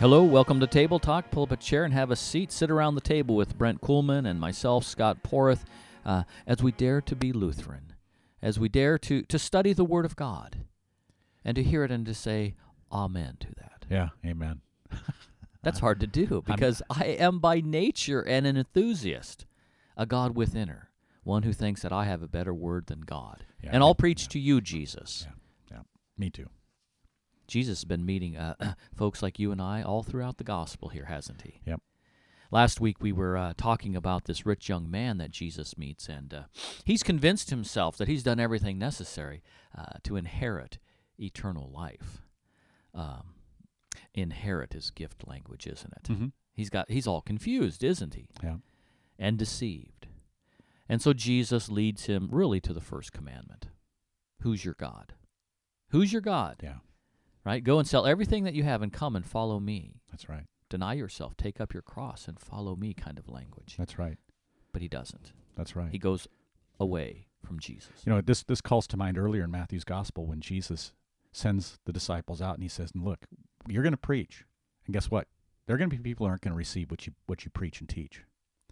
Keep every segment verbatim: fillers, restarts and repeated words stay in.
Hello, welcome to Table Talk. Pull up a chair and have a seat. Sit around the table with Brent Kuhlman and myself, Scott Porth, uh, as we dare to be Lutheran, as we dare to, to study the Word of God and to hear it and to say amen to that. Yeah, amen. That's hard to do because I'm, I am by nature an enthusiast, a God withinner, one who thinks that I have a better word than God. Yeah, and I'll yeah, preach yeah. to you, Jesus. Yeah, yeah, me too. Jesus has been meeting uh, folks like you and I all throughout the gospel here, hasn't he? Yep. Last week we were uh, talking about this rich young man that Jesus meets, and uh, he's convinced himself that he's done everything necessary uh, to inherit eternal life. Um, inherit is gift language, isn't it? Mm-hmm. He's got he's all confused, isn't he? Yeah. And deceived. And so Jesus leads him really to the first commandment. Who's your God? Who's your God? Yeah. Right? Go and sell everything that you have and come and follow me. That's right. Deny yourself, take up your cross, and follow me kind of language. That's right. But he doesn't. That's right. He goes away from Jesus. You know, this this calls to mind earlier in Matthew's gospel when Jesus sends the disciples out and he says, look, you're going to preach. And guess what? There are going to be people who aren't going to receive what you what you preach and teach.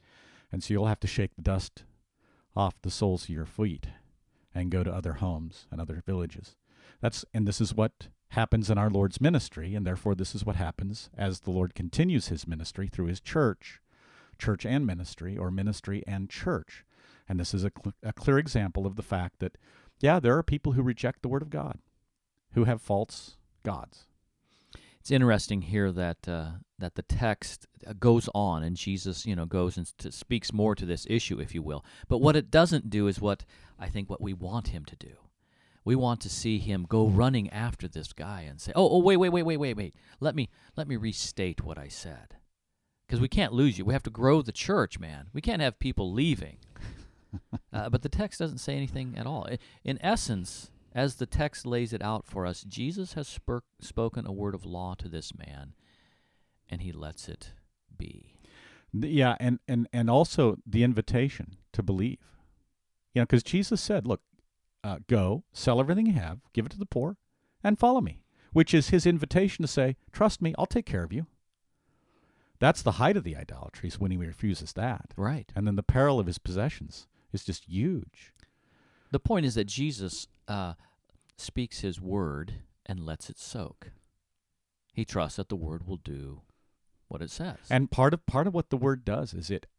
And so you'll have to shake the dust off the soles of your feet and go to other homes and other villages. That's and this is what happens in our Lord's ministry, and therefore this is what happens as the Lord continues his ministry through his church, church and ministry, or ministry and church. And this is a, cl- a clear example of the fact that, yeah, there are people who reject the Word of God, who have false gods. It's interesting here that uh, that the text goes on, and Jesus, you know, goes and st- speaks more to this issue, if you will. But what it doesn't do is what I think what we want him to do. We want to see him go running after this guy and say, "Oh, oh, wait, wait, wait, wait, wait, wait. Let me let me restate what I said, because we can't lose you. We have to grow the church, man. We can't have people leaving." uh, but the text doesn't say anything at all. In essence, as the text lays it out for us, Jesus has spur- spoken a word of law to this man, and he lets it be. Yeah, and and and also the invitation to believe. You know, because Jesus said, "Look." Uh, go, sell everything you have, give it to the poor, and follow me, which is his invitation to say, trust me, I'll take care of you. That's the height of the idolatry, is when he refuses that. Right. And then the peril of his possessions is just huge. The point is that Jesus uh, speaks his word and lets it soak. He trusts that the word will do what it says. And part of part of what the word does is it...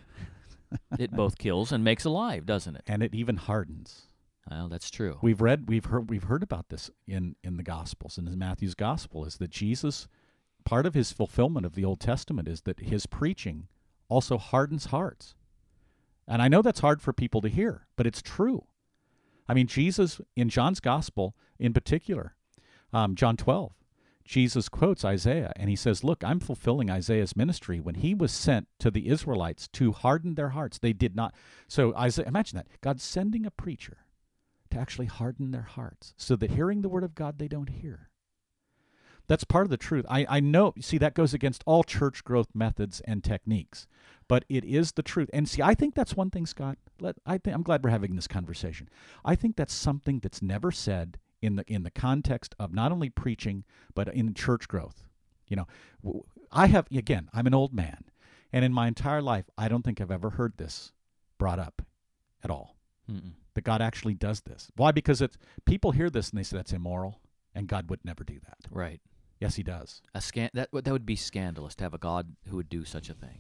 it both kills and makes alive, doesn't it? And it even hardens. Well, that's true. We've read, we've heard, we've heard about this in, in the Gospels, and in Matthew's Gospel, is that Jesus, part of his fulfillment of the Old Testament is that his preaching also hardens hearts. And I know that's hard for people to hear, but it's true. I mean, Jesus, in John's Gospel in particular, um, John twelve, Jesus quotes Isaiah, and he says, look, I'm fulfilling Isaiah's ministry when he was sent to the Israelites to harden their hearts. They did not. So Isaiah, imagine that. God's sending a preacher to actually harden their hearts so that hearing the word of God they don't hear. That's part of the truth. I, I know, see, that goes against all church growth methods and techniques, but it is the truth. And see, I think that's one thing, Scott, let, I think, I'm glad we're having this conversation. I think that's something that's never said in the in the context of not only preaching, but in church growth. You know, I have, again, I'm an old man, and in my entire life, I don't think I've ever heard this brought up at all. Mm-mm. That God actually does this. Why? Because it's people hear this and they say that's immoral, and God would never do that. Right. Yes, he does. A scan- that, that would be scandalous to have a God who would do such a thing.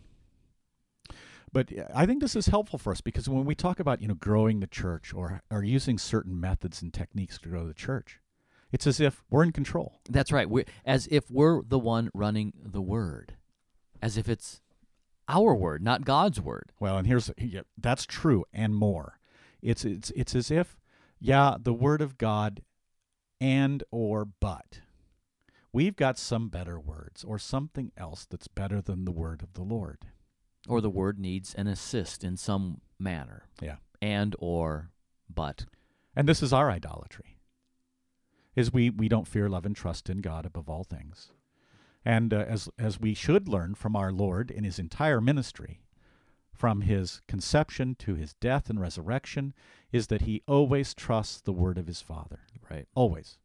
But I think this is helpful for us because when we talk about, you know, growing the church or or using certain methods and techniques to grow the church, it's as if we're in control. That's right. We're, as if we're the one running the word. As if it's our word, not God's word. Well, and here's yeah, that's true and more. It's it's it's as if, yeah, the word of God and or but. We've got some better words or something else that's better than the word of the Lord. Or the word needs an assist in some manner. Yeah. And or but. And this is our idolatry. Is we, we don't fear, love, and trust in God above all things. And uh, as as we should learn from our Lord in his entire ministry, from his conception to his death and resurrection, is that he always trusts the word of his Father. Right. Always.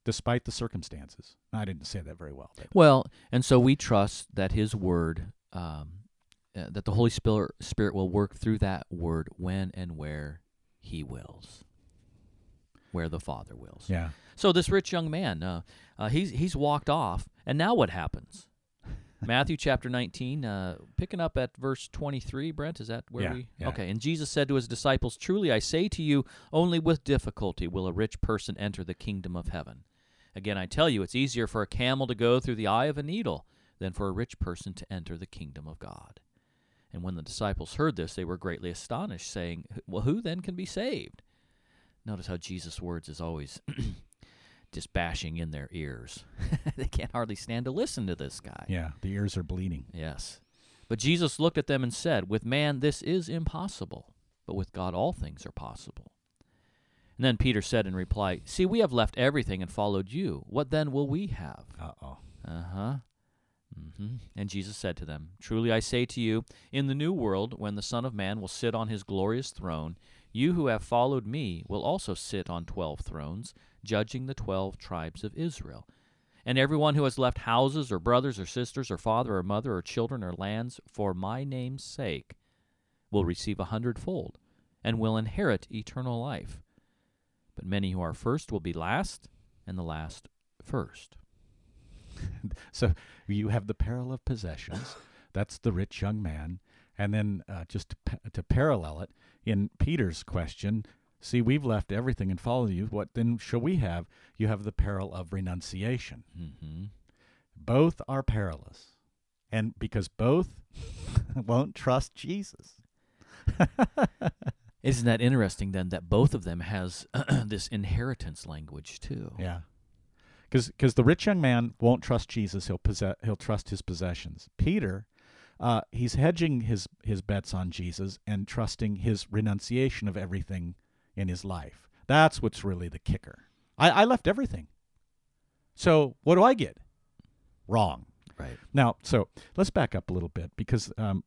despite the circumstances. I didn't say that very well. But. Well, and so we trust that His Word, um, uh, that the Holy Spirit, Spirit will work through that Word when and where He wills, where the Father wills. Yeah. So this rich young man, uh, uh, he's he's walked off, and now what happens? Matthew chapter nineteen, uh, picking up at verse twenty-three, Brent, is that where Yeah, we? yeah. Okay, and Jesus said to His disciples, "Truly I say to you, only with difficulty will a rich person enter the kingdom of heaven. Again, I tell you, it's easier for a camel to go through the eye of a needle than for a rich person to enter the kingdom of God." And when the disciples heard this, they were greatly astonished, saying, "Well, who then can be saved?" Notice how Jesus' words is always just bashing in their ears. They can't hardly stand to listen to this guy. Yeah, the ears are bleeding. Yes. But Jesus looked at them and said, "With man this is impossible, but with God all things are possible." And then Peter said in reply, "See, we have left everything and followed you. What then will we have?" Uh-oh. Uh-huh. Mm-hmm. And Jesus said to them, "Truly I say to you, in the new world, when the Son of Man will sit on His glorious throne, you who have followed me will also sit on twelve thrones, judging the twelve tribes of Israel. And everyone who has left houses or brothers or sisters or father or mother or children or lands for my name's sake will receive a hundredfold and will inherit eternal life. But many who are first will be last, and the last first." So you have the peril of possessions. That's the rich young man. And then uh, just to, pa- to parallel it, in Peter's question, see, we've left everything and followed you. What then shall we have? You have the peril of renunciation. Mm-hmm. Both are perilous. And because both won't trust Jesus. Isn't that interesting, then, that both of them has this inheritance language, too? Yeah. Because the rich young man won't trust Jesus. He'll possess, he'll trust his possessions. Peter, uh, he's hedging his, his bets on Jesus and trusting his renunciation of everything in his life. That's what's really the kicker. I, I left everything. So what do I get? Wrong. Right. Now, so let's back up a little bit because um,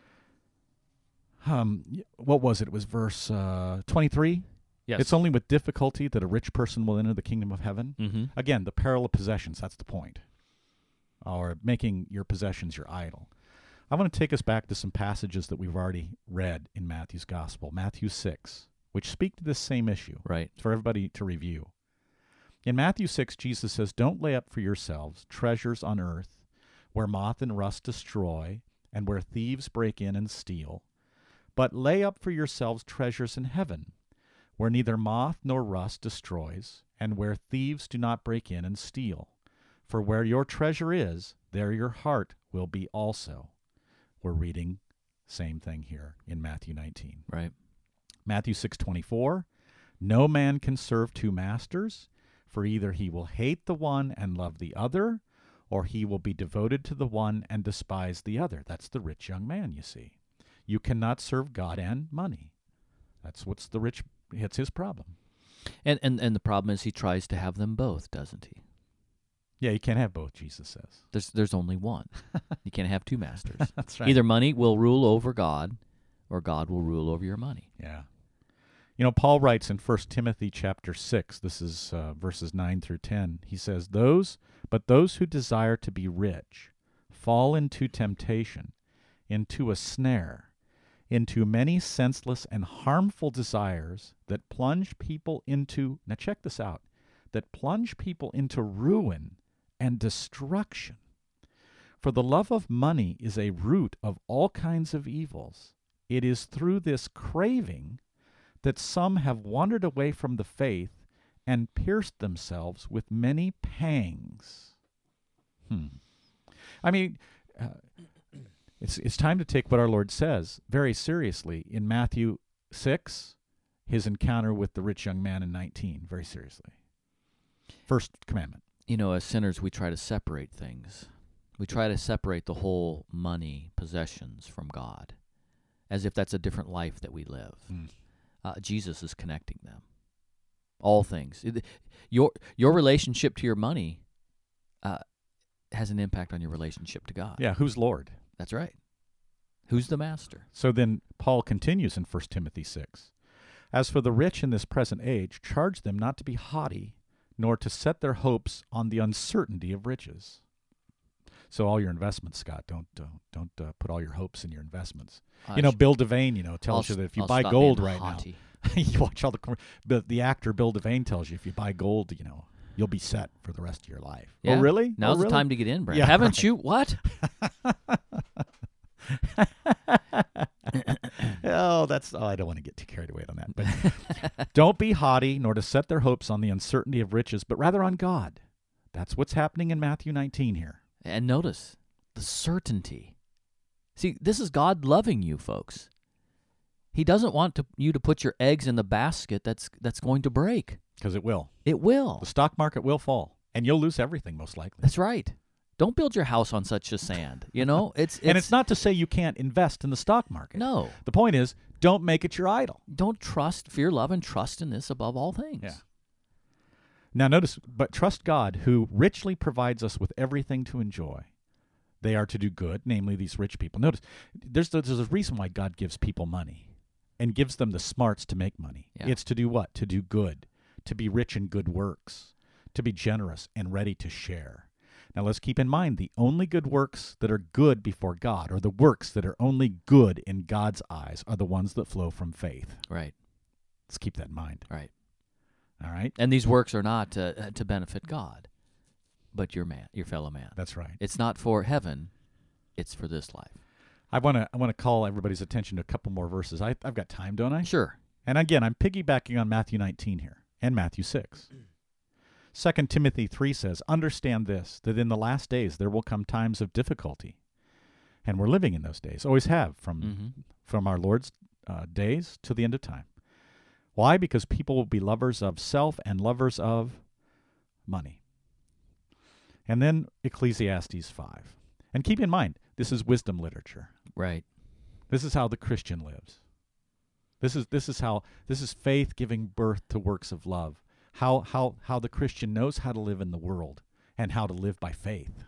um, what was it? It was verse uh, twenty-three. Yes. It's only with difficulty that a rich person will enter the kingdom of heaven. Mm-hmm. Again, the peril of possessions, that's the point. Or making your possessions your idol. I want to take us back to some passages that we've already read in Matthew's gospel. Matthew six, which speak to this same issue. Right. For everybody to review. In Matthew six, Jesus says, "Don't lay up for yourselves treasures on earth, where moth and rust destroy, and where thieves break in and steal. But lay up for yourselves treasures in heaven, where neither moth nor rust destroys, and where thieves do not break in and steal. For where your treasure is, there your heart will be also." We're reading same thing here in Matthew nineteen. Right. Matthew six twenty-four, "No man can serve two masters, for either he will hate the one and love the other, or he will be devoted to the one and despise the other." That's the rich young man, you see. You cannot serve God and money. That's what's the rich, it's his problem. And, and and the problem is he tries to have them both, doesn't he? Yeah, you can't have both, Jesus says. There's there's only one. You can't have two masters. That's right. Either money will rule over God, or God will rule over your money. Yeah. You know, Paul writes in First Timothy chapter six, this is uh, verses nine through ten, he says, "Those, but those who desire to be rich fall into temptation, into a snare, into many senseless and harmful desires that plunge people into," now check this out, "that plunge people into ruin and destruction. For the love of money is a root of all kinds of evils. It is through this craving that some have wandered away from the faith and pierced themselves with many pangs." Hmm. I mean, uh, it's it's time to take what our Lord says very seriously in Matthew six, his encounter with the rich young man in nineteen, very seriously. First commandment. You know, as sinners, we try to separate things. We try to separate the whole money, possessions from God, as if that's a different life that we live. Mm. Uh, Jesus is connecting them. All things. It- Your your relationship to your money uh, has an impact on your relationship to God. Yeah, who's Lord? That's right. Who's the master? So then Paul continues in First Timothy six. "As for the rich in this present age, charge them not to be haughty, nor to set their hopes on the uncertainty of riches. So all your investments, Scott, don't don't don't uh, put all your hopes in your investments. I you know, sh- Bill Devane, you know, tells I'll you that if you I'll buy stop gold being right haughty. now, you watch all the com- the the actor Bill Devane tells you if you buy gold, you know, you'll be set for the rest of your life. Yeah. Oh, really? Now's oh, the really? time to get in, Brad. Yeah, Haven't right. you? What? Oh, that's. Oh, I don't want to get too carried away on that. But don't be haughty, nor to set their hopes on the uncertainty of riches, but rather on God. That's what's happening in Matthew nineteen here. And notice the certainty. See, this is God loving you, folks. He doesn't want to, you to put your eggs in the basket that's that's going to break. Because it will. It will. The stock market will fall, and you'll lose everything most likely. That's right. Don't build your house on such a sand. You know, it's, it's and it's not to say you can't invest in the stock market. No. The point is, don't make it your idol. Don't trust, fear, love, and trust in this above all things. Yeah. Now notice, but trust God, who richly provides us with everything to enjoy. They are to do good, namely these rich people. Notice, there's, there's a reason why God gives people money and gives them the smarts to make money. Yeah. It's to do what? To do good, to be rich in good works, to be generous and ready to share. Now let's keep in mind the only good works that are good before God, or the works that are only good in God's eyes, are the ones that flow from faith. Right. Let's keep that in mind. Right. All right? And these works are not uh, to benefit God, but your man, your fellow man. That's right. It's not for heaven, it's for this life. I want to I want to call everybody's attention to a couple more verses. I, I've got time, don't I? Sure. And again, I'm piggybacking on Matthew nineteen here and Matthew six. Second Timothy three says, understand this, that in the last days there will come times of difficulty. And we're living in those days, always have, from, Mm-hmm. from our Lord's uh, days to the end of time. Why? Because people will be lovers of self and lovers of money. And then Ecclesiastes five. And keep in mind, this is wisdom literature. Right. This is how the Christian lives. This is this is how this is faith giving birth to works of love. How how how the Christian knows how to live in the world and how to live by faith.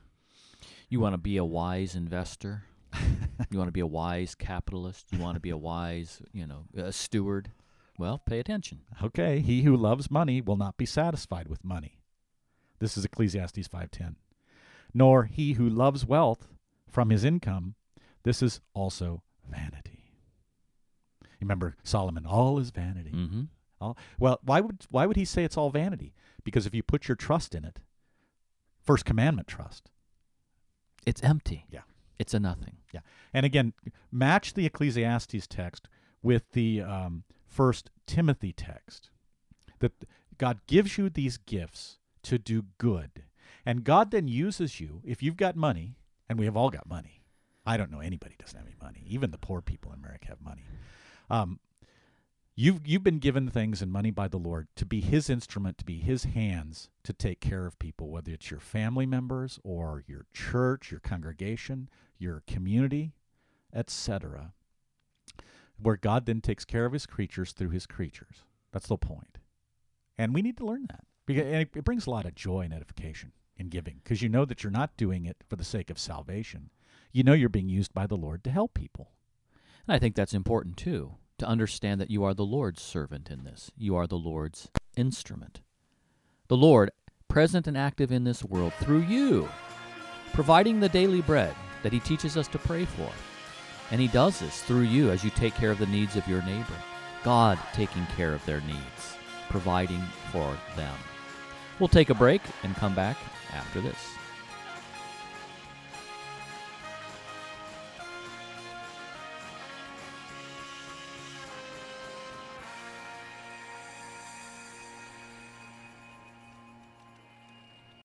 You want to be a wise investor? You want to be a wise capitalist? You want to be a wise, you know, a steward? Well, pay attention. Okay, he who loves money will not be satisfied with money. This is Ecclesiastes five ten. Nor he who loves wealth from his income. This is also vanity. Remember Solomon, all is vanity. Mm-hmm. All, well, why would why would he say it's all vanity? Because if you put your trust in it, first commandment trust. It's empty. Yeah. It's a nothing. Yeah. And again, match the Ecclesiastes text with the um, first Timothy text. That God gives you these gifts to do good. And God then uses you, if you've got money, and we have all got money. I don't know anybody who doesn't have any money. Even the poor people in America have money. Um, you've, you've been given things and money by the Lord to be his instrument, to be his hands to take care of people, whether it's your family members or your church, your congregation, your community, et cetera, where God then takes care of his creatures through his creatures. That's the point. And we need to learn that. Because and it, it brings a lot of joy and edification in giving, because you know that you're not doing it for the sake of salvation. You know you're being used by the Lord to help people. And I think that's important, too, to understand that you are the Lord's servant in this. You are the Lord's instrument. The Lord, present and active in this world through you, providing the daily bread that he teaches us to pray for. And he does this through you as you take care of the needs of your neighbor. God taking care of their needs, providing for them. We'll take a break and come back after this.